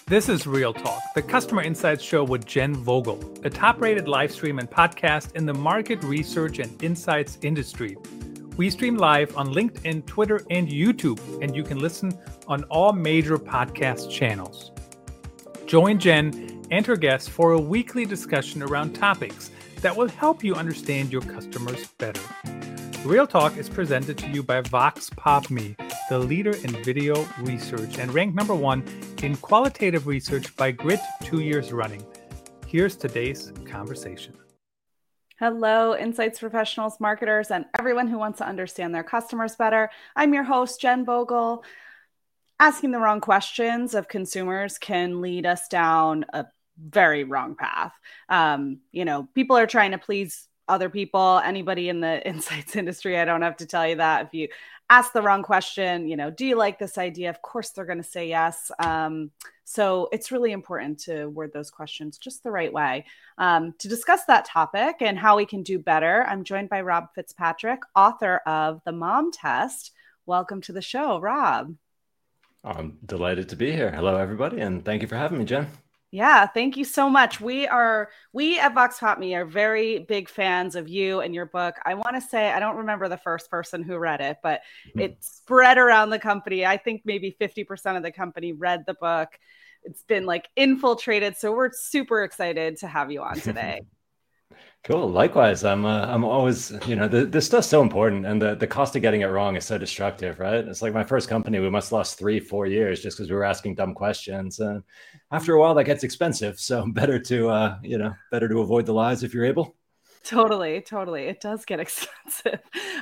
This is Real Talk, the Customer Insights Show with Jen Vogel, a top-rated live stream and podcast in the market research and insights industry. We stream live on LinkedIn, Twitter, and YouTube, and you can listen on all major podcast channels. Join Jen and her guests for a weekly discussion around topics that will help you understand your customers better. Real Talk is presented to you by Vox Pop Me, the leader in video research and ranked number 1 in qualitative research by Grit 2 years running. Here's today's conversation. Hello, insights professionals, marketers, and everyone who wants to understand their customers better. I'm your host, Jen Vogel. Asking the wrong questions of consumers can lead us down a very wrong path. People are trying to please other people, anybody in the insights industry. I don't have to tell you that. If you ask the wrong question, do you like this idea? Of course, they're going to say yes. So it's really important to word those questions just the right way. To discuss that topic and how we can do better, I'm joined by Rob Fitzpatrick, author of The Mom Test. Welcome to the show, Rob. I'm delighted to be here. Hello, everybody, and thank you for having me, Jen. Yeah, thank you so much. We at Vox Pop Me are very big fans of you and your book. I want to say, I don't remember the first person who read it, but it spread around the company. I think maybe 50% of the company read the book. It's been infiltrated. So we're super excited to have you on today. Cool. Likewise, I'm always, this stuff's so important, and the cost of getting it wrong is so destructive, right? It's like my first company, we must have lost 3-4 years just because we were asking dumb questions. And after a while that gets expensive. So better to avoid the lies if you're able. Totally. It does get expensive.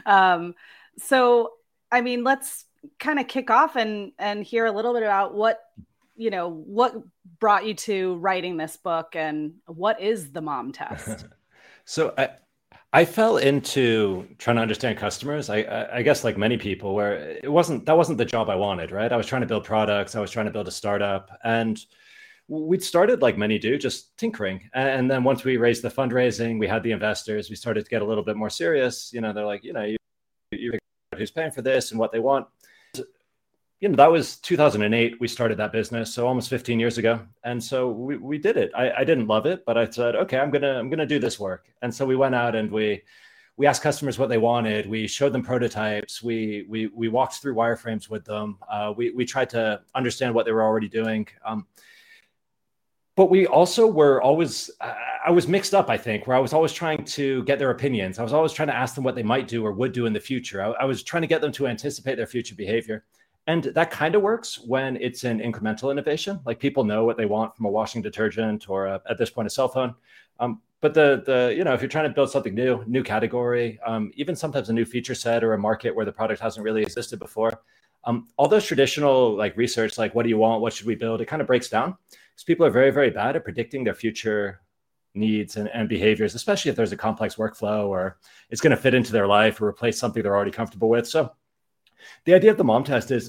Let's kind of kick off and hear a little bit about what brought you to writing this book and what is the Mom Test? So I fell into trying to understand customers. I guess like many people, where that wasn't the job I wanted, right? I was trying to build products. I was trying to build a startup, and we'd started like many do, just tinkering. And then once we raised the fundraising, we had the investors. We started to get a little bit more serious. They're like, you figure out who's paying for this and what they want. That was 2008. We started that business, so almost 15 years ago. And so we did it. I didn't love it, but I said, okay, I'm gonna do this work. And so we went out and we asked customers what they wanted. We showed them prototypes. We walked through wireframes with them. We tried to understand what they were already doing. But we also were always, I was mixed up, I think, where I was always trying to get their opinions. I was always trying to ask them what they might do or would do in the future. I was trying to get them to anticipate their future behavior. And that kind of works when it's an incremental innovation, like people know what they want from a washing detergent or at this point, a cell phone. But if you're trying to build something new category, even sometimes a new feature set or a market where the product hasn't really existed before, all those traditional research, like what do you want? What should we build? It kind of breaks down because people are very, very bad at predicting their future needs and behaviors, especially if there's a complex workflow or it's going to fit into their life or replace something they're already comfortable with. So the idea of the Mom Test is,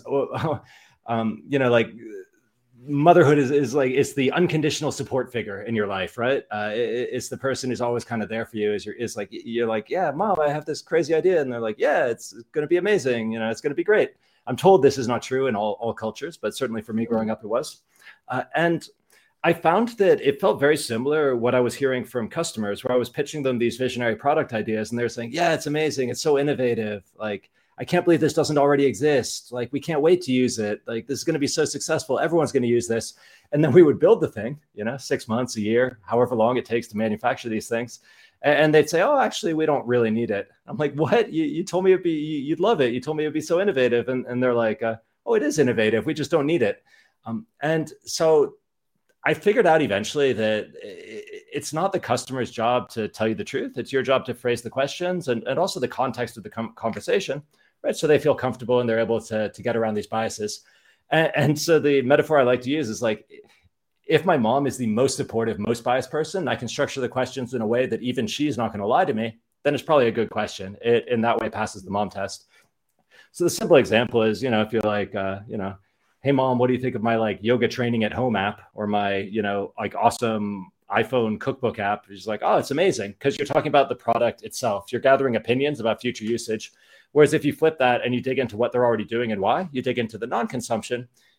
motherhood is like, it's the unconditional support figure in your life, right? It's the person who's always kind of there for you. You're like, yeah, Mom, I have this crazy idea. And they're like, yeah, it's going to be amazing. It's going to be great. I'm told this is not true in all cultures, but certainly for me growing up, it was. And I found that it felt very similar what I was hearing from customers, where I was pitching them these visionary product ideas and they're saying, yeah, it's amazing. It's so innovative. Like, I can't believe this doesn't already exist. Like, we can't wait to use it. Like, this is going to be so successful. Everyone's going to use this. And then we would build the thing, 6 months, a year, however long it takes to manufacture these things. And they'd say, oh, actually, we don't really need it. I'm like, what? You told me you'd love it. You told me it'd be so innovative. And they're like, oh, it is innovative. We just don't need it. And so I figured out eventually that it's not the customer's job to tell you the truth. It's your job to phrase the questions and also the context of the conversation, right? So they feel comfortable and they're able to get around these biases. And so the metaphor I like to use is like, if my mom is the most supportive, most biased person, I can structure the questions in a way that even she's not going to lie to me, then it's probably a good question. It in that way passes the Mom Test. So the simple example is, if you're like, hey, Mom, what do you think of my yoga training at home app or my, awesome iPhone cookbook app? She's like, oh, it's amazing, because you're talking about the product itself. You're gathering opinions about future usage. Whereas if you flip that and you dig into what they're already doing and why, you dig into the non-consumption,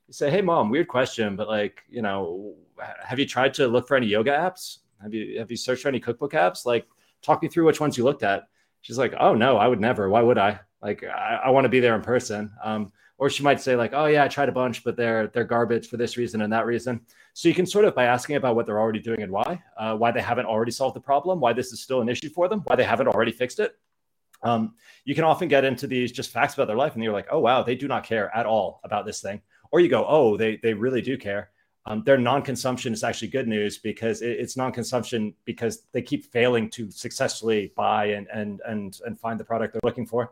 You say, hey mom, weird question, but like, have you tried to look for any yoga apps? Have you searched for any cookbook apps? Like, talk me through which ones you looked at. She's like, oh no, I would never. Why would I? Like, I want to be there in person. Or she might say like, oh yeah, I tried a bunch, but they're garbage for this reason and that reason. So you can sort of, by asking about what they're already doing and why they haven't already solved the problem, why this is still an issue for them, why they haven't already fixed it. You can often get into these just facts about their life and you're like, oh wow, they do not care at all about this thing. Or you go, oh, they really do care. Their non-consumption is actually good news because it's non-consumption because they keep failing to successfully buy and find the product they're looking for.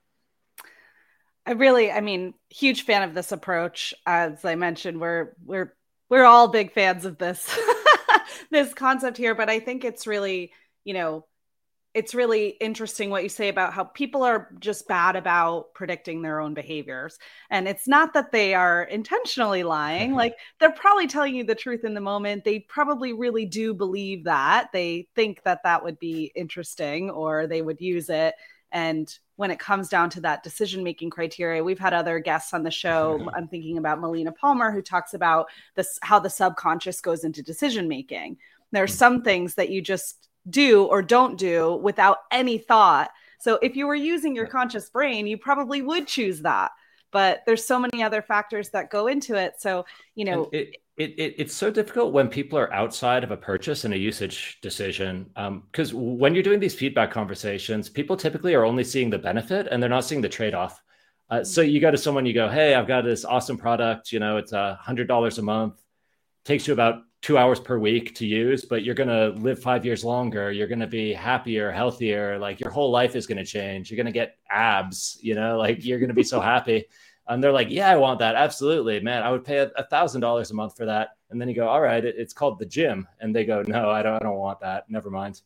Huge fan of this approach. As I mentioned, we're all big fans of this this concept here, but I think it's really, it's really interesting what you say about how people are just bad about predicting their own behaviors. And it's not that they are intentionally lying. Like, they're probably telling you the truth in the moment. They probably really do believe that. They think that would be interesting or they would use it. And when it comes down to that decision-making criteria, we've had other guests on the show. I'm thinking about Melina Palmer, who talks about this, how the subconscious goes into decision-making. There are some things that you just do or don't do without any thought. So if you were using your conscious brain, you probably would choose that. But there's so many other factors that go into it. So, it's so difficult when people are outside of a purchase and a usage decision. Because when you're doing these feedback conversations, people typically are only seeing the benefit and they're not seeing the trade-off. So you go to someone, you go, hey, I've got this awesome product. It's $100 a month. Takes you about 2 hours per week to use, but you're going to live 5 years longer. You're going to be happier, healthier. Like, your whole life is going to change. You're going to get abs, like, you're going to be so happy. And they're like, yeah, I want that. Absolutely, man. I would pay $1,000 a month for that. And then you go, all right, it's called the gym. And they go, no, I don't want that. Never mind.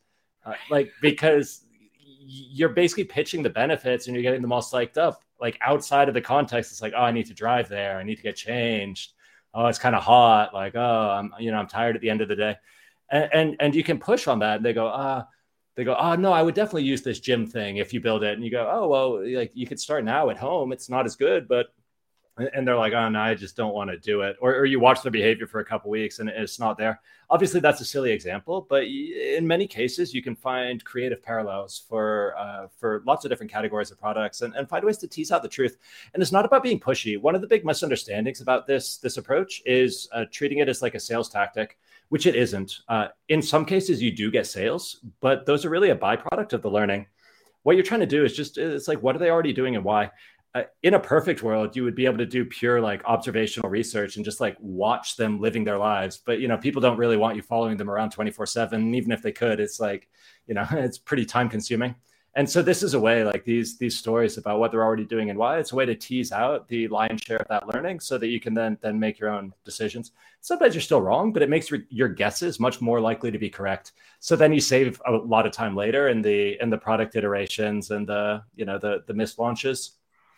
Because you're basically pitching the benefits and you're getting them all psyched up. Like, outside of the context, it's like, oh, I need to drive there. I need to get changed. Oh, it's kind of hot. Like, oh, I'm tired at the end of the day. And you can push on that. And they go, oh, no, I would definitely use this gym thing if you build it. And you go, oh, well, like, you could start now at home. It's not as good, but, and they're like, oh, no, I just don't want to do it. Or you watch their behavior for a couple of weeks and it's not there. Obviously, that's a silly example, but in many cases, you can find creative parallels for lots of different categories of products and find ways to tease out the truth. And it's not about being pushy. One of the big misunderstandings about this approach is treating it as like a sales tactic, which it isn't. In some cases, you do get sales, but those are really a byproduct of the learning. What you're trying to do is it's like, what are they already doing and why? In a perfect world, you would be able to do pure like observational research and just like watch them living their lives. But, people don't really want you following them around 24/7. Even if they could, it's like, it's pretty time consuming. And so this is a way, like these stories about what they're already doing and why, it's a way to tease out the lion's share of that learning so that you can then make your own decisions. Sometimes you're still wrong, but it makes your guesses much more likely to be correct. So then you save a lot of time later in the product iterations and the missed launches.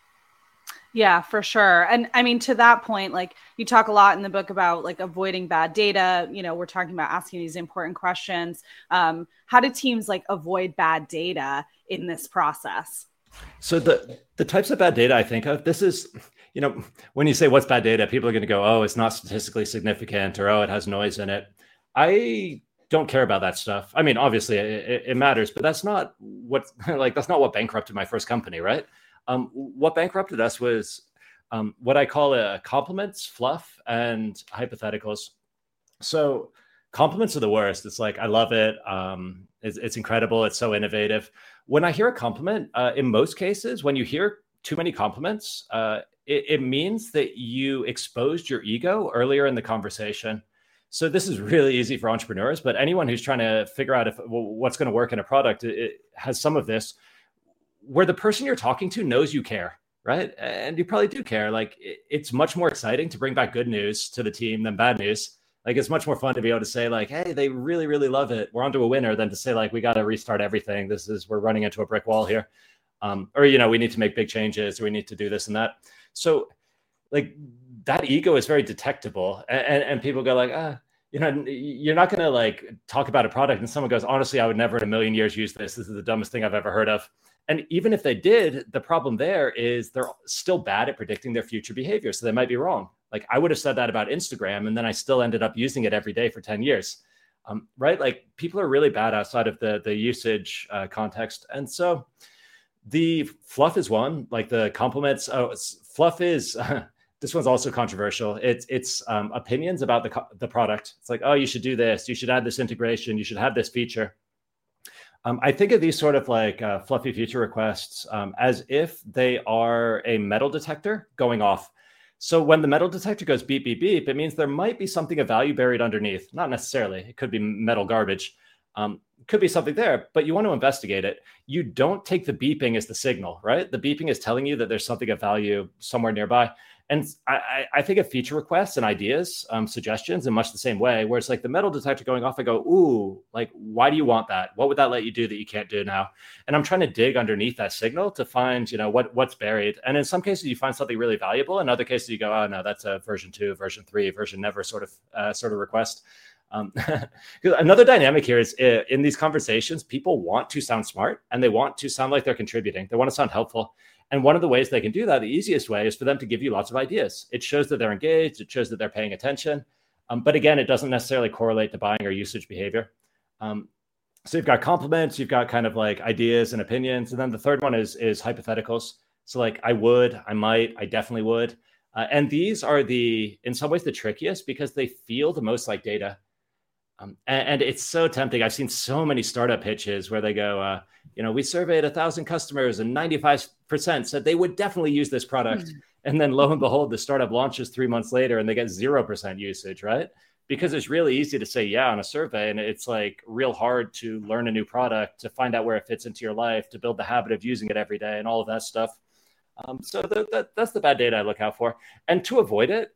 Yeah, for sure. And I mean, to that point, like, you talk a lot in the book about like avoiding bad data. We're talking about asking these important questions. How do teams like avoid bad data in this process? So the types of bad data I think of, this is, when you say what's bad data, people are going to go, oh, it's not statistically significant, or, oh, it has noise in it. I don't care about that stuff. I mean, obviously it matters, but that's not that's not what bankrupted my first company, right? What bankrupted us was what I call compliments, fluff, and hypotheticals. So compliments are the worst. It's like, I love it. It's incredible. It's so innovative. When I hear a compliment, in most cases, when you hear too many compliments, it means that you exposed your ego earlier in the conversation. So this is really easy for entrepreneurs, but anyone who's trying to figure out what's going to work in a product, it has some of this, where the person you're talking to knows you care, right? And you probably do care. Like, it's much more exciting to bring back good news to the team than bad news. Like, it's much more fun to be able to say like, hey, they really, really love it. We're onto a winner, than to say like, we got to restart everything. We're running into a brick wall here. Or, we need to make big changes, or we need to do this and that. So like, that ego is very detectable. And people go like, you're not going to like talk about a product and someone goes, honestly, I would never in a million years use this. This is the dumbest thing I've ever heard of. And even if they did, the problem there is they're still bad at predicting their future behavior. So they might be wrong. Like I would have said that about Instagram, and then I still ended up using it every day for 10 years. Right? Like people are really bad outside of the usage context. And so the fluff is one, like the compliments. Fluff is, this one's also controversial. It's opinions about the product. It's like, oh, you should do this. You should add this integration. You should have this feature. I think of these sort of like fluffy feature requests as if they are a metal detector going off. So when the metal detector goes beep, beep, beep, it means there might be something of value buried underneath. Not necessarily. It could be metal garbage. Could be something there, but you want to investigate it. You don't take the beeping as the signal, right? The beeping is telling you that there's something of value somewhere nearby. And I think of feature requests and ideas, suggestions in much the same way, where it's like the metal detector going off, I go, ooh, like, why do you want that? What would that let you do that you can't do now? And I'm trying to dig underneath that signal to find, what's buried. And in some cases, you find something really valuable. In other cases, you go, oh, no, that's a version 2, version 3, version never sort of request. Another dynamic here is in these conversations, people want to sound smart and they want to sound like they're contributing. They want to sound helpful. And one of the ways they can do that, the easiest way, is for them to give you lots of ideas. It shows that they're engaged. It shows that they're paying attention. But again, it doesn't necessarily correlate to buying or usage behavior. So you've got compliments, you've got kind of like ideas and opinions. And then the third one is hypotheticals. So like I would, I might, I definitely would. And these are in some ways the trickiest because they feel the most like data. And it's so tempting. I've seen so many startup pitches where they go, we surveyed 1,000 customers and 95% said they would definitely use this product. Mm-hmm. And then lo and behold, the startup launches 3 months later and they get 0% usage, right? Because it's really easy to say, yeah, on a survey. And it's like real hard to learn a new product, to find out where it fits into your life, to build the habit of using it every day and all of that stuff. So that's the bad data I look out for. And to avoid it,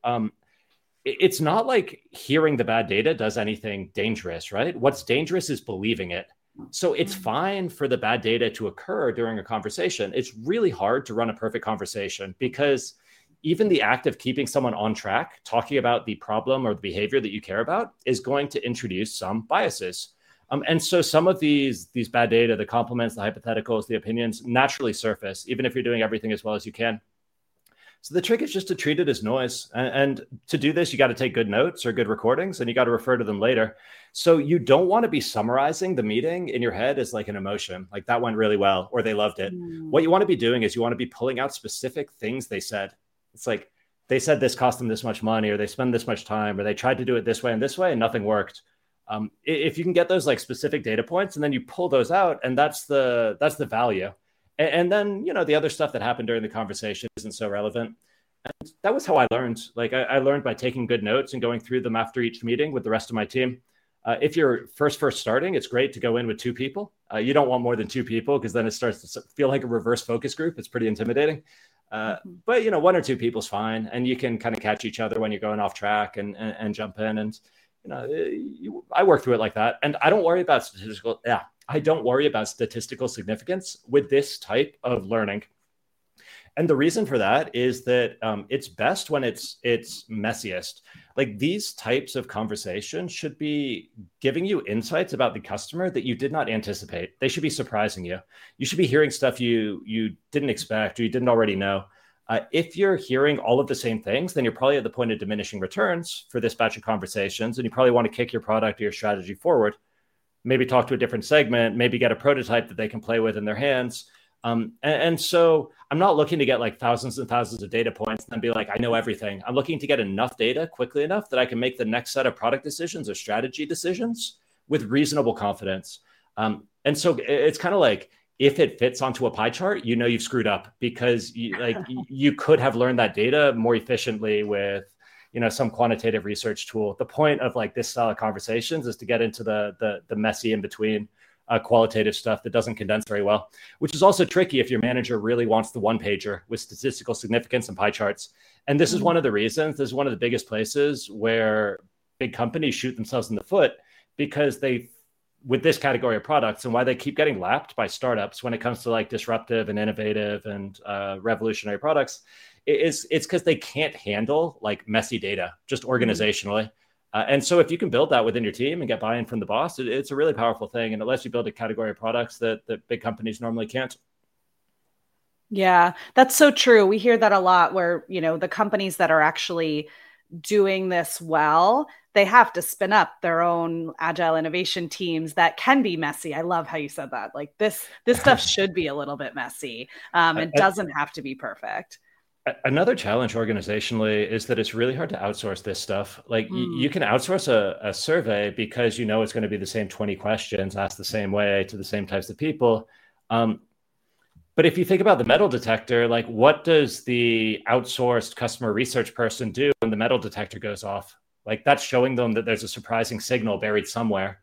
it's not like hearing the bad data does anything dangerous, right? What's dangerous is believing it. So it's fine for the bad data to occur during a conversation. It's really hard to run a perfect conversation because even the act of keeping someone on track, talking about the problem or the behavior that you care about, is going to introduce some biases. And so some of these bad data, the compliments, the hypotheticals, the opinions naturally surface, even if you're doing everything as well as you can. So the trick is just to treat it as noise. And to do this, you got to take good notes or good recordings, and you got to refer to them later. So you don't want to be summarizing the meeting in your head as like an emotion, like that went really well, or they loved it. What you want to be doing is you want to be pulling out specific things they said. It's like they said this cost them this much money, or they spend this much time, or they tried to do it this way, and nothing worked. If you can get those like specific data points, and then you pull those out, and that's the value. And then, the other stuff that happened during the conversation isn't so relevant. And that was how I learned. Like I learned by taking good notes and going through them after each meeting with the rest of my team. If you're first starting, it's great to go in with 2 people. You don't want more than 2 people because then it starts to feel like a reverse focus group. It's pretty intimidating. But 1 or 2 people is fine. And you can kind of catch each other when you're going off track and jump in. And, I work through it like that. And I don't worry about statistical significance with this type of learning. And the reason for that is that it's best when it's messiest. Like these types of conversations should be giving you insights about the customer that you did not anticipate. They should be surprising you. You should be hearing stuff you didn't expect or you didn't already know. If you're hearing all of the same things, then you're probably at the point of diminishing returns for this batch of conversations, and you probably want to kick your product or your strategy forward. Maybe talk to a different segment, maybe get a prototype that they can play with in their hands. And so I'm not looking to get like thousands and thousands of data points and then be like, I know everything. I'm looking to get enough data quickly enough that I can make the next set of product decisions or strategy decisions with reasonable confidence. And so it's kind of like, if it fits onto a pie chart, you've screwed up because you could have learned that data more efficiently with some quantitative research tool. The point of like this style of conversations is to get into the messy in between qualitative stuff that doesn't condense very well, which is also tricky if your manager really wants the one pager with statistical significance and pie charts. And this is one of the reasons, this is one of the biggest places where big companies shoot themselves in the foot because with this category of products and why they keep getting lapped by startups when it comes to like disruptive and innovative and revolutionary products. It's because they can't handle like messy data just organizationally. And so if you can build that within your team and get buy-in from the boss, it's a really powerful thing. And it lets you build a category of products that big companies normally can't. Yeah, that's so true. We hear that a lot where, the companies that are actually doing this well, they have to spin up their own agile innovation teams that can be messy. I love how you said that. Like this stuff should be a little bit messy. It doesn't have to be perfect. Another challenge organizationally is that it's really hard to outsource this stuff. Like you can outsource a survey because you know it's going to be the same 20 questions asked the same way to the same types of people. But if you think about the metal detector, like what does the outsourced customer research person do when the metal detector goes off? Like that's showing them that there's a surprising signal buried somewhere.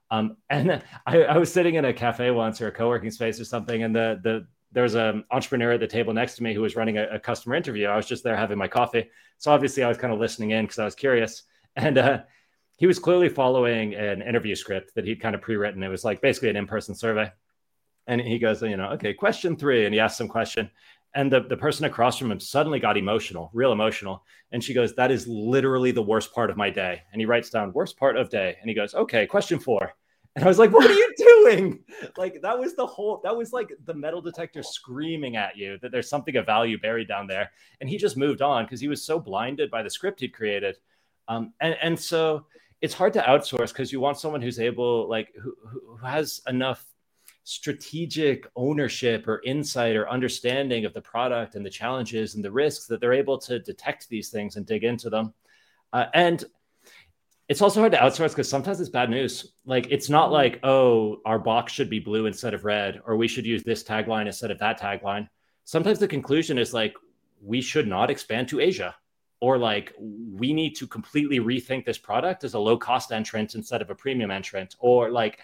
And I was sitting in a cafe once or a co-working space or something, and there was an entrepreneur at the table next to me who was running a customer interview. I was just there having my coffee. So obviously I was kind of listening in because I was curious. And he was clearly following an interview script that he'd kind of pre-written. It was like basically an in-person survey. And he goes, okay, question 3. And he asked some question. And the person across from him suddenly got emotional, real emotional. And she goes, that is literally the worst part of my day. And he writes down worst part of day. And he goes, okay, question 4. And I was like, what are you doing? Like, that was like the metal detector screaming at you that there's something of value buried down there. And he just moved on because he was so blinded by the script he'd created. And so it's hard to outsource because you want someone who's able, like, who has enough strategic ownership or insight or understanding of the product and the challenges and the risks that they're able to detect these things and dig into them. And it's also hard to outsource because sometimes it's bad news. Like, it's not like, oh, our box should be blue instead of red, or we should use this tagline instead of that tagline. Sometimes the conclusion is like, we should not expand to Asia, or like, we need to completely rethink this product as a low cost entrant instead of a premium entrant, or like,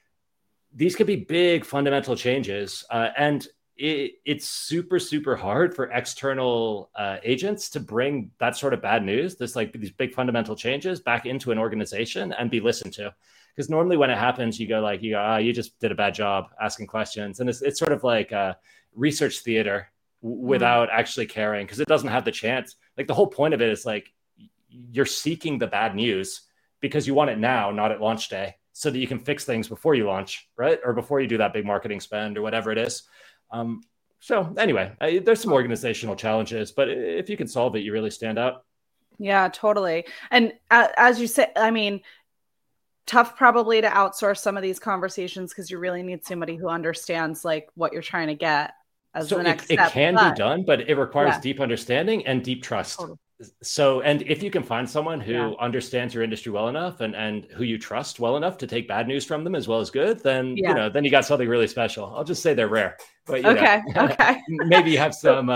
these could be big fundamental changes. And it's super, super hard for external agents to bring that sort of bad news, these big fundamental changes back into an organization and be listened to. Because normally when it happens, you go, you just did a bad job asking questions. And it's sort of like research theater without actually caring, because it doesn't have the chance. Like, the whole point of it is like, you're seeking the bad news because you want it now, not at launch day, so that you can fix things before you launch, right? Or before you do that big marketing spend or whatever it is. So anyway, there's some organizational challenges, but if you can solve it, you really stand out. Yeah, totally. And as you say, I mean, tough probably to outsource some of these conversations because you really need somebody who understands like what you're trying to get as the next step. It can be done, but it requires deep understanding and deep trust. Totally. So, and if you can find someone who understands your industry well enough and who you trust well enough to take bad news from them as well as good, then, then you got something really special. I'll just say they're rare, but okay. Maybe you have some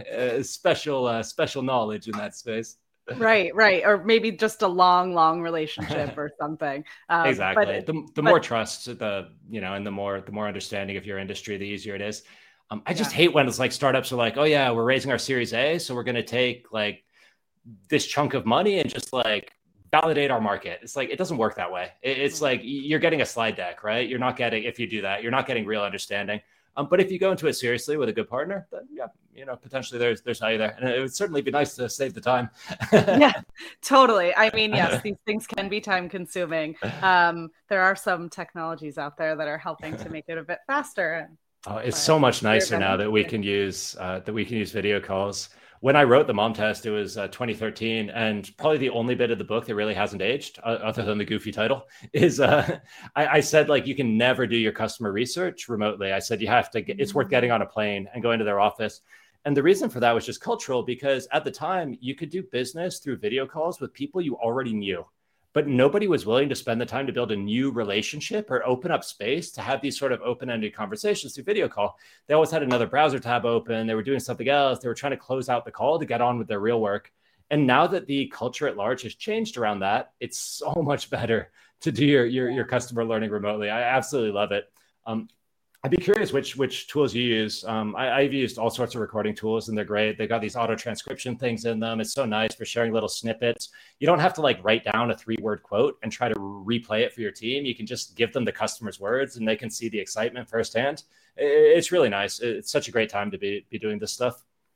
special knowledge in that space. Right. Or maybe just a long relationship or something. Exactly. The more trust, and the more understanding of your industry, the easier it is. I just hate when it's like startups are like, oh yeah, we're raising our Series A, so we're going to take like this chunk of money and just like validate our market. It's like, it doesn't work that way. It's like you're getting a slide deck, right? You're not getting, if you do that, you're not getting real understanding. But if you go into it seriously with a good partner, then potentially there's value there. And it would certainly be nice to save the time. Yeah, totally. I mean, yes, these things can be time consuming. There are some technologies out there that are helping to make it a bit faster. It's so much nicer now that we can use video calls. When I wrote the Mom Test, it was 2013, and probably the only bit of the book that really hasn't aged, other than the goofy title, is I said, like, you can never do your customer research remotely. I said you have to. It's worth getting on a plane and going to their office. And the reason for that was just cultural, because at the time you could do business through video calls with people you already knew. But nobody was willing to spend the time to build a new relationship or open up space to have these sort of open-ended conversations through video call. They always had another browser tab open. They were doing something else. They were trying to close out the call to get on with their real work. And now that the culture at large has changed around that, it's so much better to do your customer learning remotely. I absolutely love it. I'd be curious which tools you use. I've used all sorts of recording tools, and they're great. They've got these auto transcription things in them. It's so nice for sharing little snippets. You don't have to like write down a 3-word quote and try to replay it for your team. You can just give them the customer's words, and they can see the excitement firsthand. It's really nice. It's such a great time to be doing this stuff.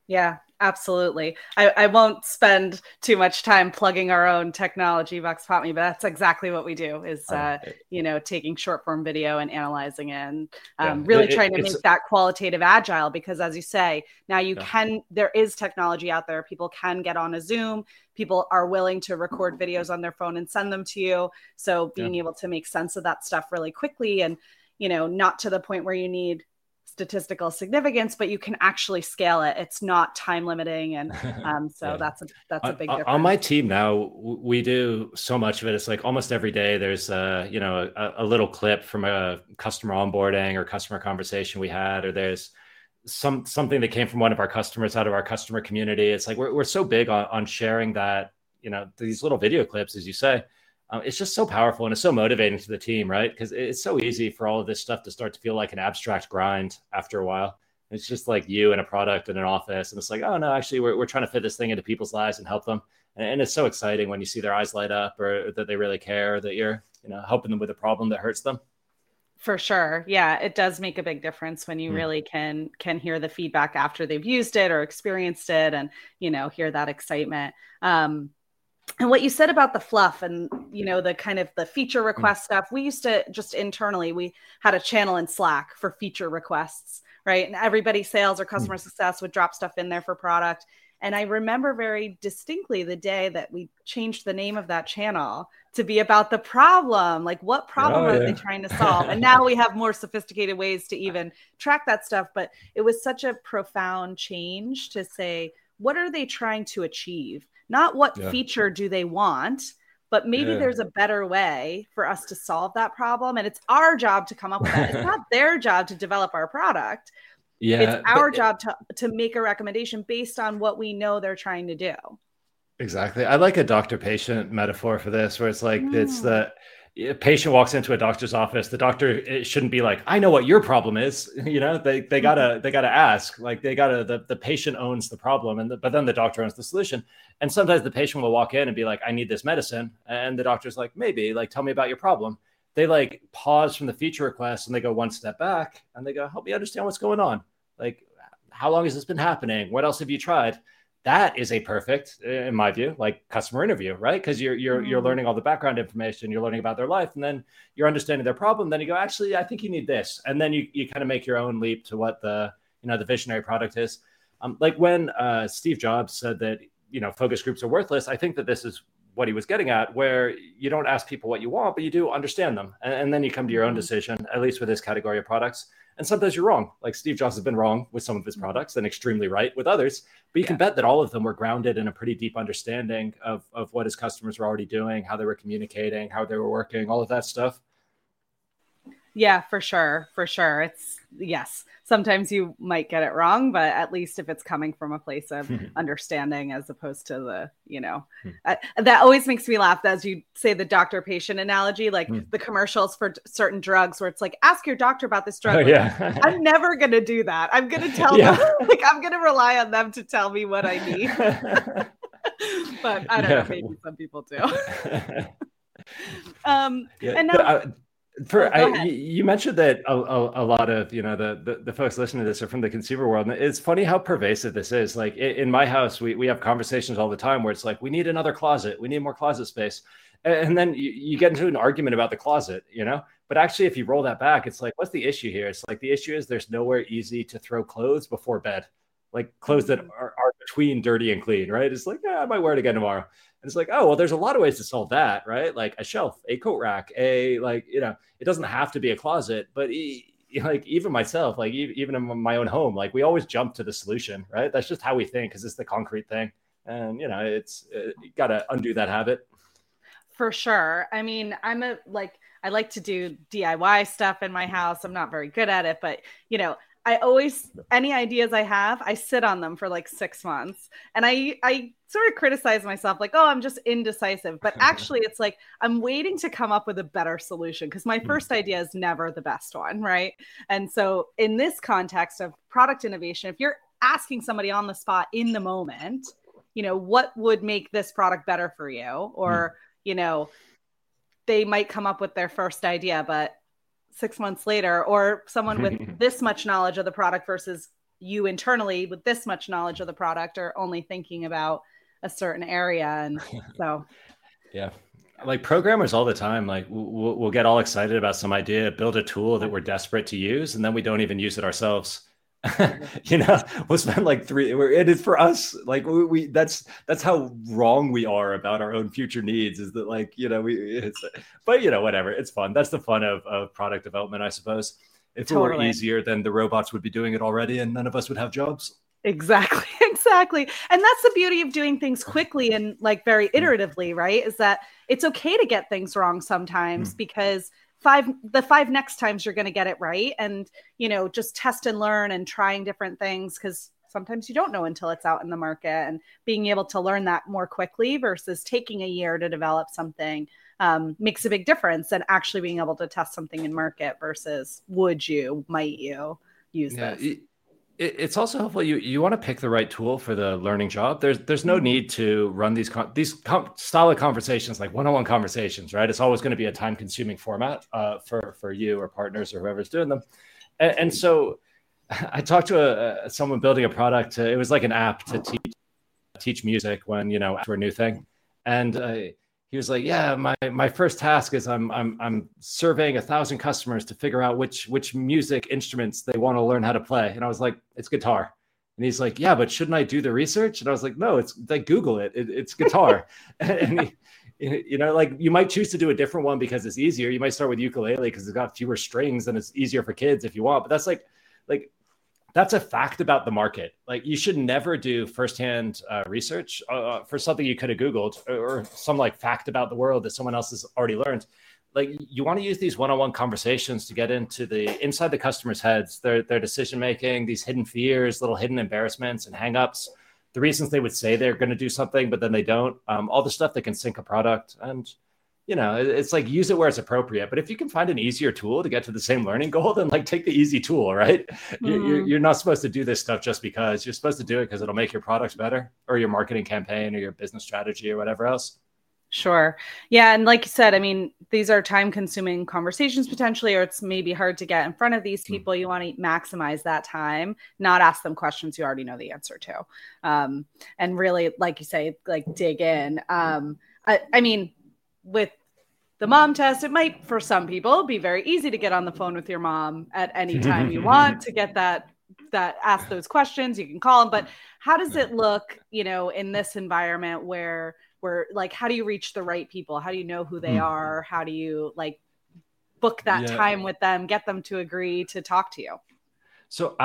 Yeah, absolutely. I won't spend too much time plugging our own technology, VoxPopMe, but that's exactly what we do is, taking short form video and analyzing it and really trying to make that qualitative agile, because as you say, now there is technology out there. People can get on a Zoom. People are willing to record videos on their phone and send them to you. So being able to make sense of that stuff really quickly and, not to the point where you need statistical significance, but you can actually scale it. It's not time limiting. And that's a big difference. On my team now, we do so much of it. It's like almost every day there's a little clip from a customer onboarding or customer conversation we had, or there's something that came from one of our customers out of our customer community. It's like we're so big on sharing that, these little video clips, as you say. It's just so powerful and it's so motivating to the team, right? Because it's so easy for all of this stuff to start to feel like an abstract grind after a while. It's just like you and a product in an office. And it's like, oh no, actually we're trying to fit this thing into people's lives and help them. And it's so exciting when you see their eyes light up, or that they really care, that you're, helping them with a problem that hurts them. For sure. Yeah, it does make a big difference when you really can hear the feedback after they've used it or experienced it, and, hear that excitement. And what you said about the fluff and, the kind of the feature request stuff, we used to just internally, we had a channel in Slack for feature requests, right? And everybody, sales or customer success, would drop stuff in there for product. And I remember very distinctly the day that we changed the name of that channel to be about the problem. Like, what problem are they trying to solve? And now we have more sophisticated ways to even track that stuff. But it was such a profound change to say, what are they trying to achieve? Not what feature do they want, but maybe there's a better way for us to solve that problem. And it's our job to come up with that. It's not their job to develop our product. It's our job to make a recommendation based on what we know they're trying to do. Exactly. I like a doctor-patient metaphor for this, where it's like, it's the patient walks into a doctor's office. The doctor, it shouldn't be like, I know what your problem is. They gotta ask, like the patient owns the problem, but then the doctor owns the solution. And sometimes the patient will walk in and be like, I need this medicine. And the doctor's like, maybe, like, tell me about your problem. They like pause from the feature request and they go one step back and they go, help me understand what's going on. Like, how long has this been happening? What else have you tried? That is a perfect, in my view, like customer interview, right? Because you're learning all the background information, you're learning about their life, and then you're understanding their problem. Then you go, actually, I think you need this, and then you kind of make your own leap to what the visionary product is. Like when Steve Jobs said that focus groups are worthless, I think that this is what he was getting at, where you don't ask people what you want, but you do understand them, and then you come to your own decision. At least with this category of products. And sometimes you're wrong. Like Steve Jobs has been wrong with some of his products and extremely right with others. But you can bet that all of them were grounded in a pretty deep understanding of what his customers were already doing, how they were communicating, how they were working, all of that stuff. Yeah, for sure. For sure. It's yes. Sometimes you might get it wrong, but at least if it's coming from a place of understanding as opposed to that always makes me laugh as you say the doctor patient analogy, like the commercials for certain drugs where it's like, ask your doctor about this drug. I'm never going to do that. I'm going to tell them, like, I'm going to rely on them to tell me what I need. But I don't know, maybe some people do. And now, you mentioned that a lot of the folks listening to this are from the consumer world, and it's funny how pervasive this is. Like in my house, we have conversations all the time where it's like, we need another closet, we need more closet space, and then you get into an argument about the closet, But actually, if you roll that back, it's like, what's the issue here? It's like the issue is there's nowhere easy to throw clothes before bed, like clothes that are between dirty and clean, right? It's like, I might wear it again tomorrow. And it's like, oh, well, there's a lot of ways to solve that, right? Like a shelf, a coat rack, it doesn't have to be a closet, but like even myself, like even in my own home, like we always jump to the solution, right? That's just how we think, because it's the concrete thing. And, it's you got to undo that habit. For sure. I mean, I like to do DIY stuff in my house. I'm not very good at it, but any ideas I have, I sit on them for like 6 months, and I sort of criticize myself like, oh, I'm just indecisive. But actually it's like, I'm waiting to come up with a better solution, because my first idea is never the best one. Right. And so in this context of product innovation, if you're asking somebody on the spot in the moment, what would make this product better for you? Or, they might come up with their first idea, but 6 months later, or someone with this much knowledge of the product versus you internally with this much knowledge of the product are only thinking about a certain area. And so, yeah. Like programmers all the time, like we'll get all excited about some idea, build a tool that we're desperate to use, and then we don't even use it ourselves. We'll spend like it is for us. Like that's how wrong we are about our own future needs, is that like, but whatever. It's fun. That's the fun of product development, I suppose. If it were easier, then the robots would be doing it already and none of us would have jobs. Exactly. And that's the beauty of doing things quickly and like very iteratively, right? Is that it's okay to get things wrong sometimes because the five next times you're going to get it right. And, just test and learn and trying different things, because sometimes you don't know until it's out in the market, and being able to learn that more quickly versus taking a year to develop something makes a big difference. And actually being able to test something in market versus might you use this? It's also helpful. You want to pick the right tool for the learning job. There's no need to run these style of conversations like one-on-one conversations, right? It's always going to be a time-consuming format for you or partners or whoever's doing them. And so I talked to someone building a product. It was like an app to teach music when after a new thing, and he was like, "Yeah, my first task is I'm surveying 1,000 customers to figure out which music instruments they want to learn how to play." And I was like, "It's guitar." And he's like, "Yeah, but shouldn't I do the research?" And I was like, "No, it's like Google it. It's guitar." And like you might choose to do a different one because it's easier. You might start with ukulele because it's got fewer strings and it's easier for kids if you want. But that's like that's a fact about the market. Like you should never do firsthand research for something you could have Googled or some like fact about the world that someone else has already learned. Like you want to use these one-on-one conversations to get into inside the customer's heads, their decision-making, these hidden fears, little hidden embarrassments and hangups, the reasons they would say they're going to do something, but then they don't, all the stuff that can sink a product. And it's like use it where it's appropriate. But if you can find an easier tool to get to the same learning goal, then like take the easy tool, right? You're not supposed to do this stuff just because. You're supposed to do it because it'll make your products better or your marketing campaign or your business strategy or whatever else. Sure. Yeah. And like you said, I mean, these are time-consuming conversations potentially, or it's maybe hard to get in front of these people. You want to maximize that time, not ask them questions you already know the answer to. And really, like you say, like dig in. I mean, with the mom test, it might, for some people, be very easy to get on the phone with your mom at any time you want to get that ask those questions. You can call them, but how does it look, in this environment where like, how do you reach the right people? How do you know who they are? How do you like book that time with them, get them to agree to talk to you? So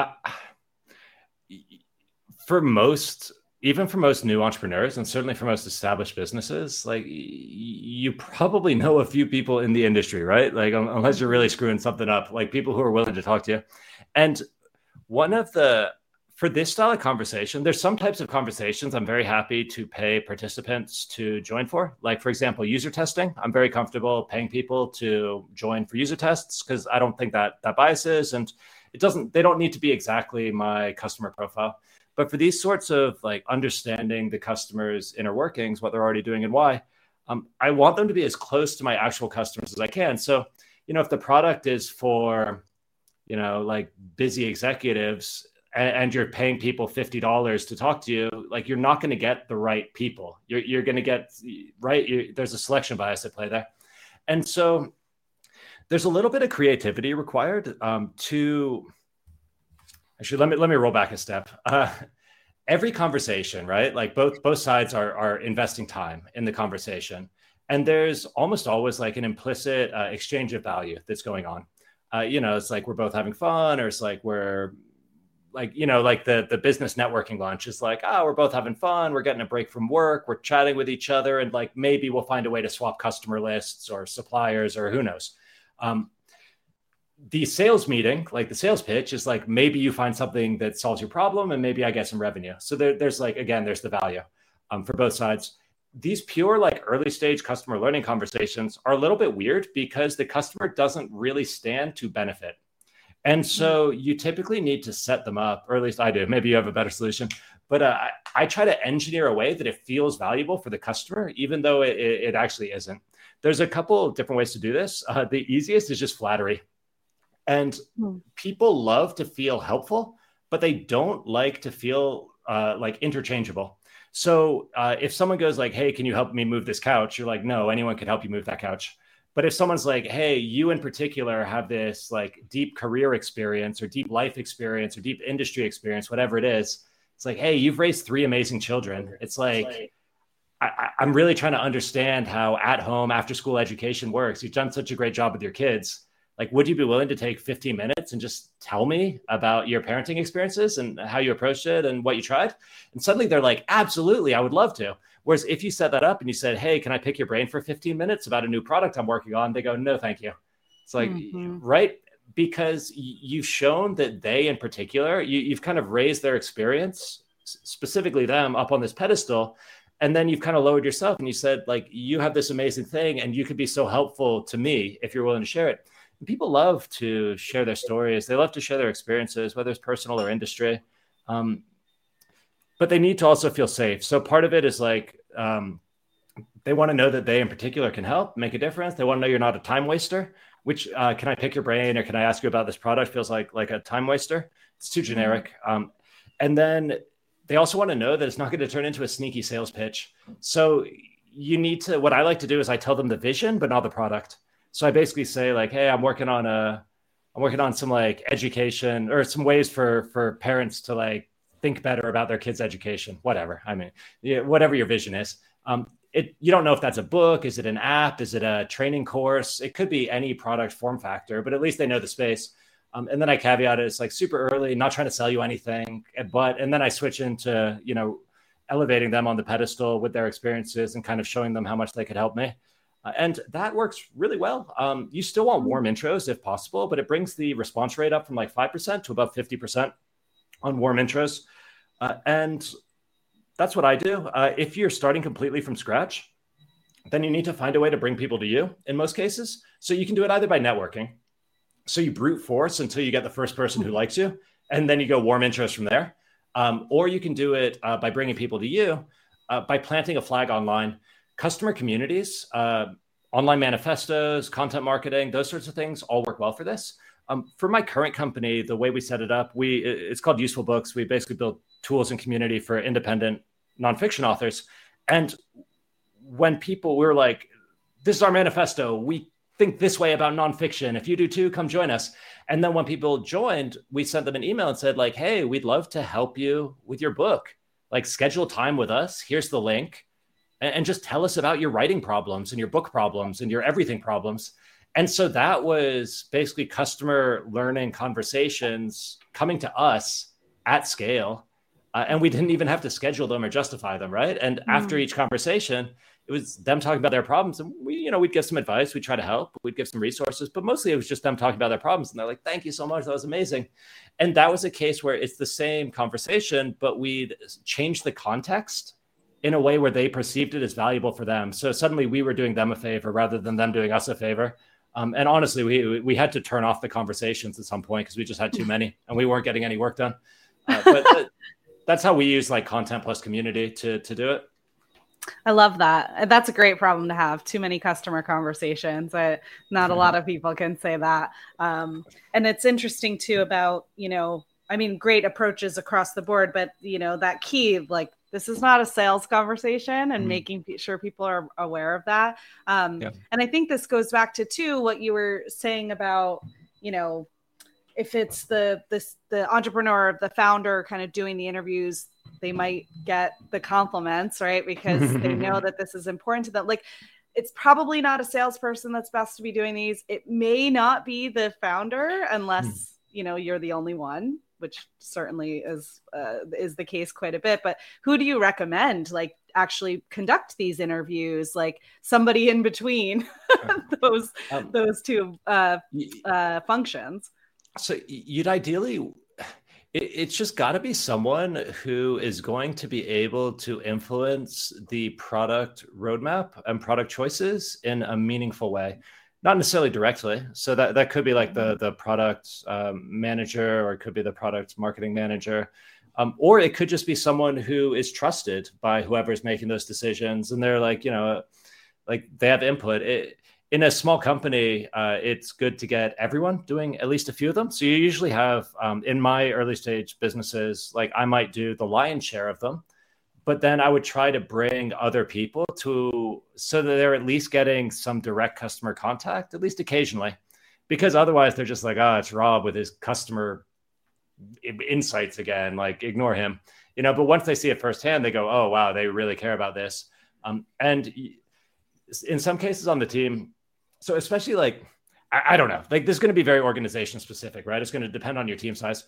for most new entrepreneurs, and certainly for most established businesses, like you probably know a few people in the industry, right? Like unless you're really screwing something up, like people who are willing to talk to you. And for this style of conversation, there's some types of conversations I'm very happy to pay participants to join for. Like, for example, user testing. I'm very comfortable paying people to join for user tests because I don't think that biases, and they don't need to be exactly my customer profile. But for these sorts of like understanding the customer's inner workings, what they're already doing and why, I want them to be as close to my actual customers as I can. So, if the product is for, like busy executives and you're paying people $50 to talk to you, like you're not going to get the right people. You're going to get right. There's a selection bias at play there. And so there's a little bit of creativity required Actually, let me roll back a step. Every conversation, right? Like both sides are investing time in the conversation, and there's almost always like an implicit exchange of value that's going on. It's like we're both having fun, or it's like we're like like the business networking lunch is like, we're both having fun, we're getting a break from work, we're chatting with each other, and like maybe we'll find a way to swap customer lists or suppliers or who knows. The sales meeting, like the sales pitch, is like maybe you find something that solves your problem and maybe I get some revenue. So there's like, again, there's the value for both sides. These pure like early stage customer learning conversations are a little bit weird because the customer doesn't really stand to benefit. And so you typically need to set them up, or at least I do. Maybe you have a better solution, but I try to engineer a way that it feels valuable for the customer, even though it actually isn't. There's a couple of different ways to do this. The easiest is just flattery. And people love to feel helpful, but they don't like to feel like interchangeable. So if someone goes like, hey, can you help me move this couch? You're like, no, anyone can help you move that couch. But if someone's like, hey, you in particular have this like deep career experience or deep life experience or deep industry experience, whatever it is, it's like, hey, you've raised 3 amazing children. It's like, I'm really trying to understand how at home after school education works. You've done such a great job with your kids. Like, would you be willing to take 15 minutes and just tell me about your parenting experiences and how you approached it and what you tried? And suddenly they're like, absolutely, I would love to. Whereas if you set that up and you said, hey, can I pick your brain for 15 minutes about a new product I'm working on? They go, no, thank you. It's like, right? Because you've shown that they in particular, you've kind of raised their experience, specifically them, up on this pedestal. And then you've kind of lowered yourself and you said, like, you have this amazing thing and you could be so helpful to me if you're willing to share it. And people love to share their stories. They love to share their experiences, whether it's personal or industry. But they need to also feel safe. So part of it is like, they want to know that they in particular can help make a difference. They want to know you're not a time waster, which can I pick your brain or can I ask you about this product feels like a time waster. It's too generic. And then they also want to know that it's not going to turn into a sneaky sales pitch. So you need to, what I like to do is I tell them the vision, but not the product. So I basically say like, hey, I'm working on some like education or some ways for parents to like think better about their kids' education, whatever. I mean, whatever your vision is. You don't know if that's a book, is it an app, is it a training course? It could be any product form factor, but at least they know the space. And then I caveat it, it's like super early, not trying to sell you anything, and then I switch into, elevating them on the pedestal with their experiences and kind of showing them how much they could help me. And that works really well. You still want warm intros if possible, but it brings the response rate up from like 5% to about 50% on warm intros. And that's what I do. If you're starting completely from scratch, then you need to find a way to bring people to you in most cases. So you can do it either by networking. So you brute force until you get the first person who likes you, and then you go warm intros from there. Or you can do it by bringing people to you, by planting a flag online. Customer communities, online manifestos, content marketing, those sorts of things all work well for this. For my current company, the way we set it up, it's called Useful Books. We basically build tools and community for independent nonfiction authors. And when people were like, this is our manifesto, we think this way about nonfiction. If you do too, come join us. And then when people joined, we sent them an email and said like, hey, we'd love to help you with your book. Like schedule time with us. Here's the link. And just tell us about your writing problems and your book problems and your everything problems. And so that was basically customer learning conversations coming to us at scale. And we didn't even have to schedule them or justify them, right? And after each conversation, it was them talking about their problems. And we'd give some advice. We'd try to help. We'd give some resources. But mostly it was just them talking about their problems. And they're like, thank you so much. That was amazing. And that was a case where it's the same conversation, but we'd changed the context in a way where they perceived it as valuable for them. So suddenly we were doing them a favor rather than them doing us a favor. And honestly, we had to turn off the conversations at some point because we just had too many and we weren't getting any work done. But that's how we use like content plus community to do it. I love that. That's a great problem to have. Too many customer conversations. Not a lot of people can say that. And it's interesting too about, great approaches across the board, but that key, like, this is not a sales conversation and making sure people are aware of that. And I think this goes back to too, what you were saying about, if it's the entrepreneur, the founder kind of doing the interviews, they might get the compliments, right? Because they know that this is important to them. Like, it's probably not a salesperson that's best to be doing these. It may not be the founder unless, you're the only one, which certainly is the case quite a bit. But who do you recommend, like, actually conduct these interviews? Like somebody in between those two functions. So you'd ideally, it's just got to be someone who is going to be able to influence the product roadmap and product choices in a meaningful way. Not necessarily directly. So that could be like the product manager, or it could be the product marketing manager. Or it could just be someone who is trusted by whoever's making those decisions. And they're like, like they have input. in a small company, it's good to get everyone doing at least a few of them. So you usually have, in my early stage businesses, like I might do the lion's share of them, but then I would try to bring other people so that they're at least getting some direct customer contact, at least occasionally, because otherwise they're just like, oh, it's Rob with his customer insights again, like ignore him, but once they see it firsthand, they go, oh, wow, they really care about this. And in some cases on the team, so especially like, I don't know, like this is going to be very organization specific, right? It's going to depend on your team size.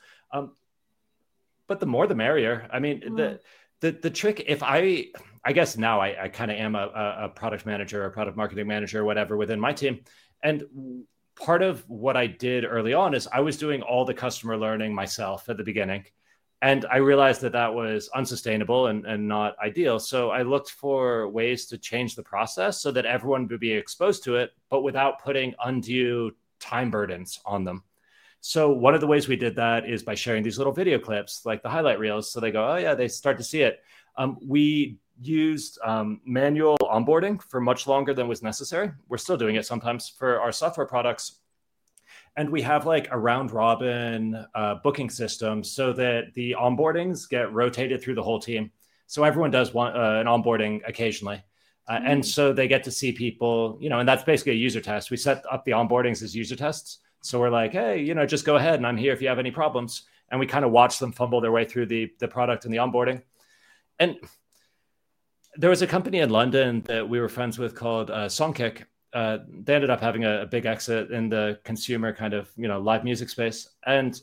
But the more, the merrier. I mean, the trick, if I guess now I kind of am a product manager or product marketing manager or whatever within my team. And part of what I did early on is I was doing all the customer learning myself at the beginning. And I realized that was unsustainable and not ideal. So I looked for ways to change the process so that everyone would be exposed to it, but without putting undue time burdens on them. So one of the ways we did that is by sharing these little video clips, like the highlight reels. So they go, oh yeah, they start to see it. We used manual onboarding for much longer than was necessary. We're still doing it sometimes for our software products. And we have like a round robin booking system so that the onboardings get rotated through the whole team. So everyone does an onboarding occasionally. And so they get to see people, and that's basically a user test. We set up the onboardings as user tests. So we're like, hey, just go ahead and I'm here if you have any problems. And we kind of watch them fumble their way through the product and the onboarding. And there was a company in London that we were friends with called Songkick. They ended up having a big exit in the consumer kind of, live music space. And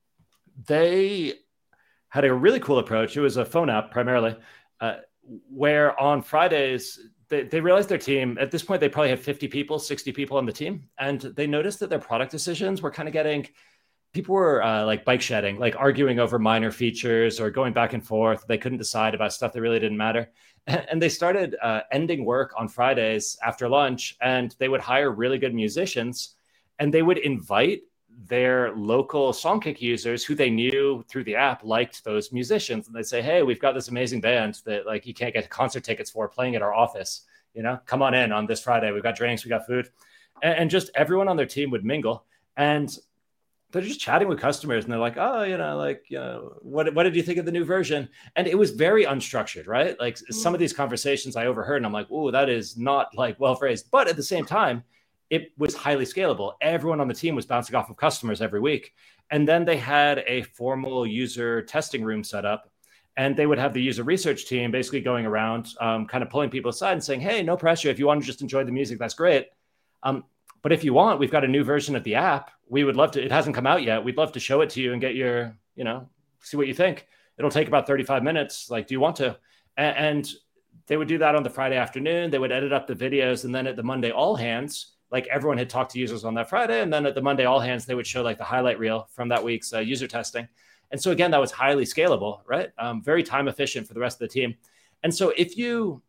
they had a really cool approach. It was a phone app primarily, where on Fridays, they realized their team, at this point, they probably had 50 people, 60 people on the team. And they noticed that their product decisions were kind of people were like bike shedding, like arguing over minor features or going back and forth. They couldn't decide about stuff that really didn't matter. And they started ending work on Fridays after lunch, and they would hire really good musicians, and they would invite their local Songkick users who they knew through the app liked those musicians. And they'd say, hey, we've got this amazing band that like you can't get concert tickets for playing at our office. Come on in on this Friday. We've got drinks, we got food. And just everyone on their team would mingle. And they're just chatting with customers and they're like, oh, what did you think of the new version? And it was very unstructured, right? Like some of these conversations I overheard and I'm like, oh, that is not like well phrased. But at the same time, it was highly scalable. Everyone on the team was bouncing off of customers every week. And then they had a formal user testing room set up, and they would have the user research team basically going around, kind of pulling people aside and saying, hey, no pressure. If you want to just enjoy the music, that's great. But if you want, we've got a new version of the app. We would love to, it hasn't come out yet. We'd love to show it to you and get your, see what you think. It'll take about 35 minutes. Like, do you want to? And they would do that on the Friday afternoon. They would edit up the videos. And then at the Monday all hands, like everyone had talked to users on that Friday. And then at the Monday all hands, they would show like the highlight reel from that week's user testing. And so again, that was highly scalable, right? Very time efficient for the rest of the team. And so if you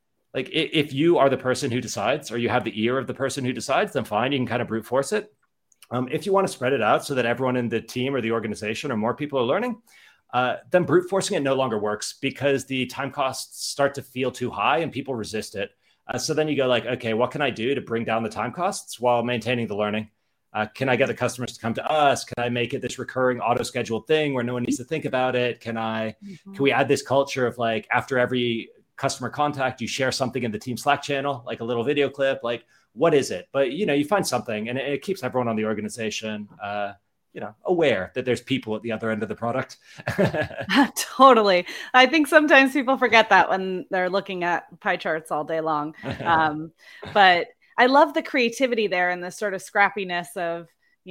are the person who decides, or you have the ear of the person who decides, then fine, you can kind of brute force it. If you want to spread it out so that everyone in the team or the organization or more people are learning, then brute forcing it no longer works because the time costs start to feel too high and people resist it. So then you go like, okay, what can I do to bring down the time costs while maintaining the learning? Can I get the customers to come to us? Can I make it this recurring auto-scheduled thing where no one needs to think about it? Can we add this culture of like after every customer contact, you share something in the team Slack channel, like a little video clip, like what is it? But, you find something and it keeps everyone on the organization, aware that there's people at the other end of the product. Totally. I think sometimes people forget that when they're looking at pie charts all day long. But I love the creativity there and the sort of scrappiness of,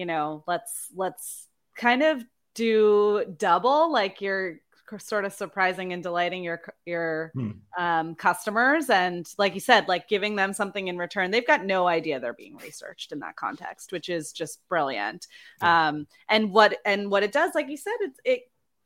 let's kind of do double, like you're sort of surprising and delighting your customers. And like you said, like giving them something in return. They've got no idea they're being researched in that context, which is just brilliant. Yeah. And what it does, like you said, it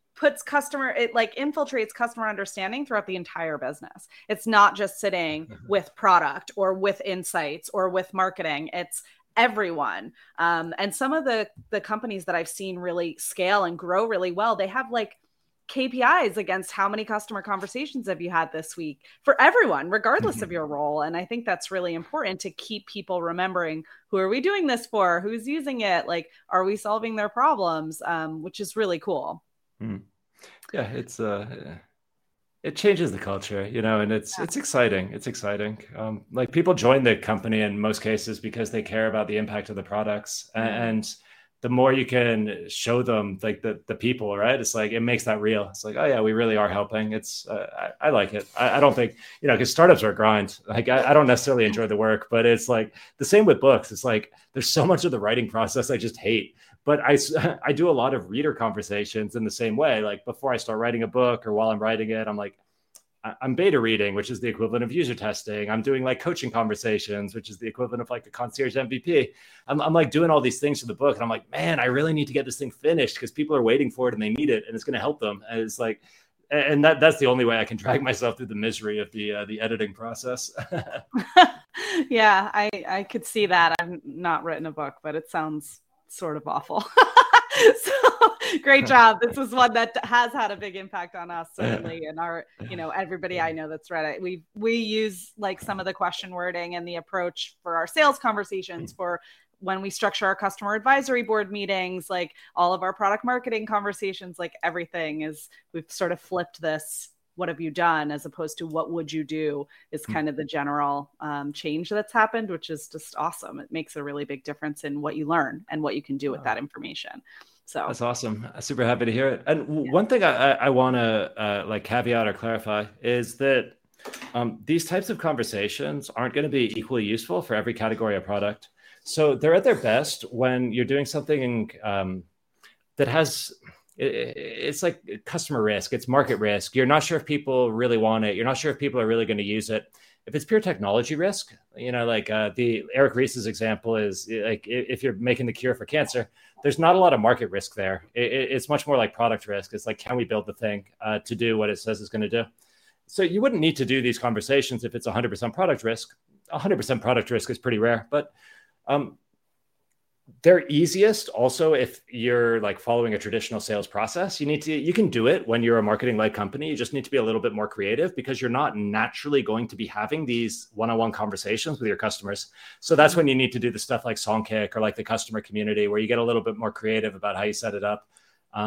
infiltrates customer understanding throughout the entire business. It's not just sitting with product or with insights or with marketing. It's everyone. And some of the companies that I've seen really scale and grow really well, they have like KPIs against how many customer conversations have you had this week for everyone, regardless of your role. And I think that's really important to keep people remembering, who are we doing this for? Who's using it? Like, are we solving their problems? Which is really cool. Yeah, it changes the culture, and it's exciting. It's exciting. Like, people join the company in most cases because they care about the impact of the products. And the more you can show them, like, the people, right? It's like, it makes that real. It's like, oh yeah, we really are helping. It's, I like it. I don't think, because startups are a grind. Like, I don't necessarily enjoy the work, but it's like the same with books. It's like, there's so much of the writing process I just hate. But I do a lot of reader conversations in the same way. Like, before I start writing a book or while I'm writing it, I'm like, I'm beta reading, which is the equivalent of user testing. I'm doing like coaching conversations, which is the equivalent of like the concierge MVP. I'm like doing all these things for the book. And I'm like, man, I really need to get this thing finished because people are waiting for it and they need it and it's going to help them. And it's like, and that's the only way I can drag myself through the misery of the editing process. Yeah, I could see that. I've not written a book, but it sounds sort of awful. So great job. This is one that has had a big impact on us, certainly, and our, everybody I know that's read it. We use like some of the question wording and the approach for our sales conversations, for when we structure our customer advisory board meetings, like all of our product marketing conversations, like everything is, we've sort of flipped this. What have you done, as opposed to what would you do, is kind of the general change that's happened, which is just awesome. It makes a really big difference in what you learn and what you can do with that information. So that's awesome. I'm super happy to hear it. And one thing I want to like caveat or clarify is that these types of conversations aren't going to be equally useful for every category of product. So they're at their best when you're doing something that has, it's like customer risk, it's market risk. You're not sure if people really want it. You're not sure if people are really going to use it. If it's pure technology risk, like the Eric Ries's example is like, if you're making the cure for cancer, there's not a lot of market risk there. It's much more like product risk. It's like, can we build the thing to do what it says it's going to do? So you wouldn't need to do these conversations if it's 100% product risk. 100% product risk is pretty rare, but they're easiest also if you're like following a traditional sales process. You can do it when you're a marketing-led company. You just need to be a little bit more creative because you're not naturally going to be having these one-on-one conversations with your customers. So that's when you need to do the stuff like Songkick or like the customer community, where you get a little bit more creative about how you set it up.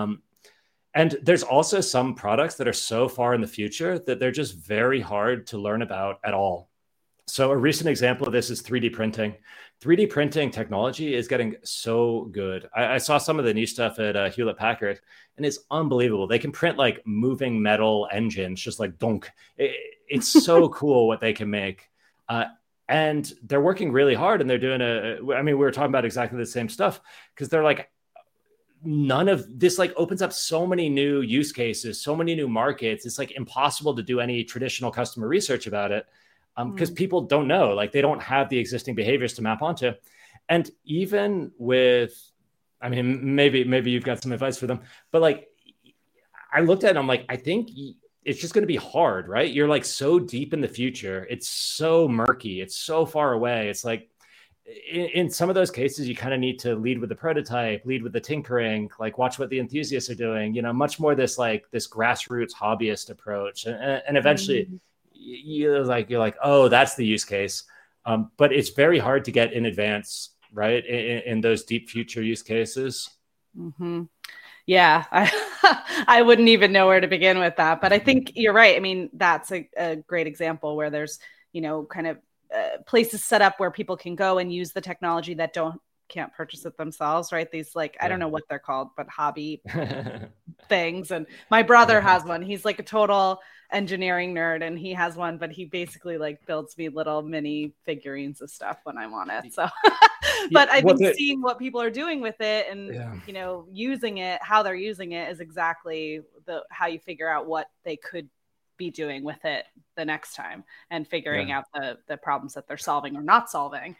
And there's also some products that are so far in the future that they're just very hard to learn about at all. So a recent example of this is 3D printing. 3D printing technology is getting so good. I saw some of the new stuff at Hewlett Packard, and it's unbelievable. They can print like moving metal engines, just like donk. It's so cool what they can make. And they're working really hard, and they're doing we were talking about exactly the same stuff, because they're like, none of this like opens up so many new use cases, so many new markets. It's like impossible to do any traditional customer research about it. Because people don't know, like they don't have the existing behaviors to map onto. And even with, maybe you've got some advice for them, but like I looked at it and I'm like, I think it's just going to be hard, right? You're like so deep in the future. It's so murky. It's so far away. It's like in some of those cases, you kind of need to lead with the prototype, lead with the tinkering, like watch what the enthusiasts are doing, much more this grassroots hobbyist approach. And eventually, you're like, oh, that's the use case. But it's very hard to get in advance, right? In those deep future use cases. Mm-hmm. Yeah, I wouldn't even know where to begin with that. But I think you're right. That's a great example where there's, kind of places set up where people can go and use the technology that can't purchase it themselves, right? These I don't know what they're called, but hobby things. And my brother has one. He's like a total engineering nerd, and he has one, but he basically like builds me little mini figurines of stuff when I want it. So, but I think seeing what people are doing with it and, using it, how they're using it is exactly how you figure out what they could be doing with it the next time, and figuring out the problems that they're solving or not solving.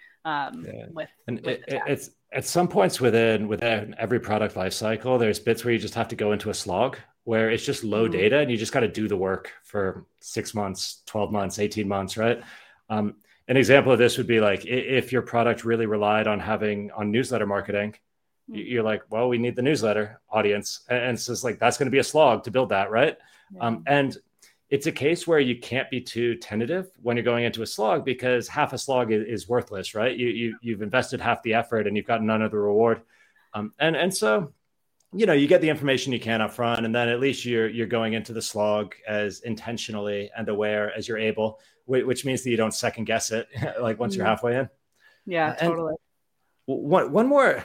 It's at some points within every product life cycle, there's bits where you just have to go into a slog where it's just low data and you just got to do the work for 6 months, 12 months, 18 months, right? An example of this would be like if your product really relied on newsletter marketing, You're like, well, we need the newsletter audience. And so it's like, that's going to be a slog to build that, right? And it's a case where you can't be too tentative when you're going into a slog, because half a slog is worthless, right? You've invested half the effort and you've got none of the reward. And so, you get the information you can up front, and then at least you're going into the slog as intentionally and aware as you're able, which means that you don't second guess it like once you're halfway in. Yeah, totally. One more.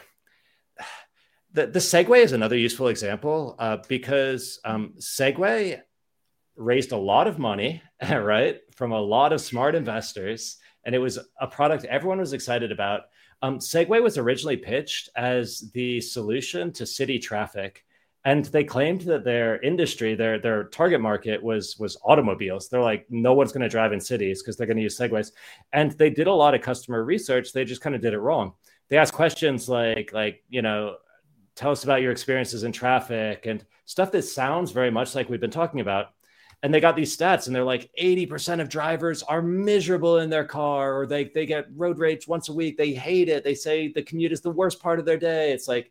The Segway is another useful example because Segway raised a lot of money, right, from a lot of smart investors, and it was a product everyone was excited about. Segway was originally pitched as the solution to city traffic, and they claimed that their industry, their target market was automobiles. They're like, no one's going to drive in cities because they're going to use Segways. And they did a lot of customer research. They just kind of did it wrong. They asked questions like tell us about your experiences in traffic and stuff that sounds very much like we've been talking about. And they got these stats, and they're like 80% of drivers are miserable in their car, or they get road rage once a week. They hate it. They say the commute is the worst part of their day. It's like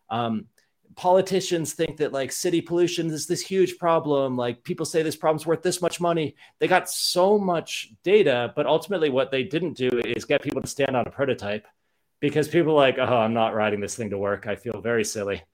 politicians think that like city pollution is this huge problem. Like people say this problem's worth this much money. They got so much data, but ultimately what they didn't do is get people to stand on a prototype, because people are like, oh, I'm not riding this thing to work. I feel very silly.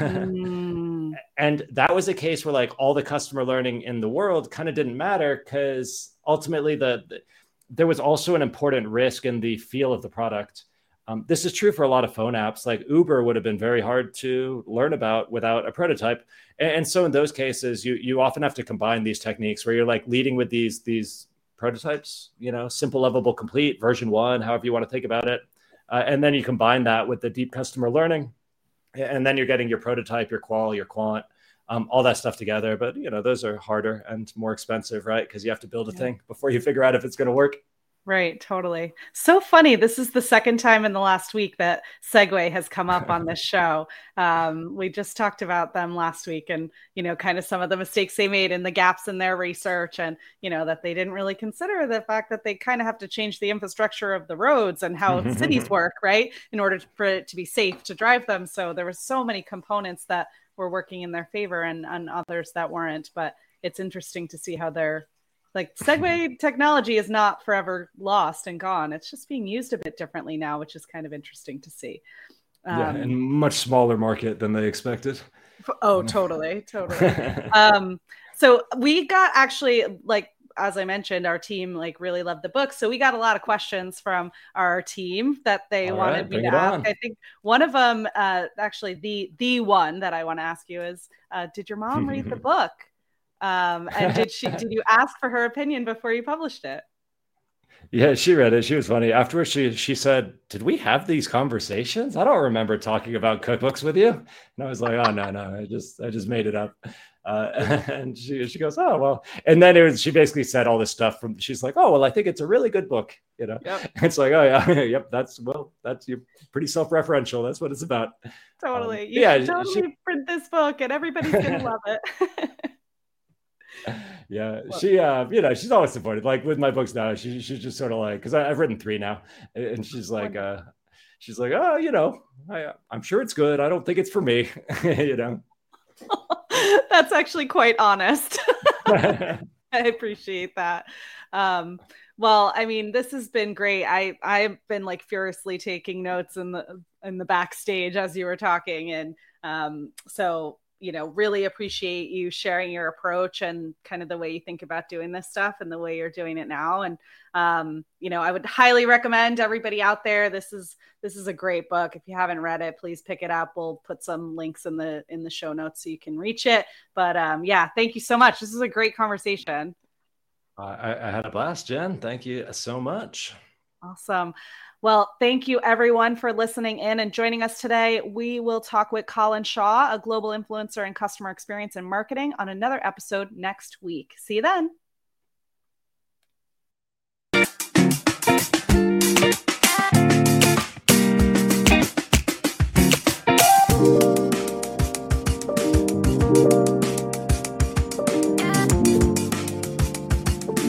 And that was a case where like all the customer learning in the world kind of didn't matter, because ultimately there was also an important risk in the feel of the product. This is true for a lot of phone apps. Like Uber would have been very hard to learn about without a prototype. And so in those cases, you often have to combine these techniques where you're like leading with these prototypes, simple, lovable, complete, version 1, however you want to think about it. And then you combine that with the deep customer learning. And then you're getting your prototype, your qual, your quant, all that stuff together. But, those are harder and more expensive, right? Because you have to build a thing before you figure out if it's going to work. Right. Totally. So funny. This is the second time in the last week that Segway has come up on this show. We just talked about them last week, and, kind of some of the mistakes they made and the gaps in their research, and, that they didn't really consider the fact that they kind of have to change the infrastructure of the roads and how cities work, right, in order for it to be safe to drive them. So there were so many components that were working in their favor and others that weren't. But it's interesting to see how they're like Segway technology is not forever lost and gone. It's just being used a bit differently now, which is kind of interesting to see. And much smaller market than they expected. Oh, totally. So we got actually, like, as I mentioned, our team really loved the book. So we got a lot of questions from our team that they wanted me to ask. I think one of them, actually the one that I want to ask you is, did your mom read the book? And did you ask for her opinion before you published it? Yeah, she read it. She was funny. Afterwards, she said, did we have these conversations? I don't remember talking about cookbooks with you. And I was like, oh, no, I just made it up. And she goes, oh, well. And then she basically said all this stuff she's like, oh, well, I think it's a really good book. Yep. It's like, oh, yeah, yep. That's you're pretty self-referential. That's what it's about. Totally. You should totally print this book and everybody's going to love it. Yeah, she she's always supportive. Like with my books now, she's just sort of like, because I've written 3 now, and she's like oh, I'm sure it's good. I don't think it's for me. That's actually quite honest. I appreciate that. Well, I mean, this has been great. I've been furiously taking notes in the backstage as you were talking, and so really appreciate you sharing your approach and kind of the way you think about doing this stuff and the way you're doing it now. And, I would highly recommend everybody out there. This is a great book. If you haven't read it, please pick it up. We'll put some links in the show notes so you can reach it. But thank you so much. This is a great conversation. I had a blast, Jen. Thank you so much. Awesome. Well, thank you everyone for listening in and joining us today. We will talk with Colin Shaw, a global influencer in customer experience and marketing, on another episode next week. See you then.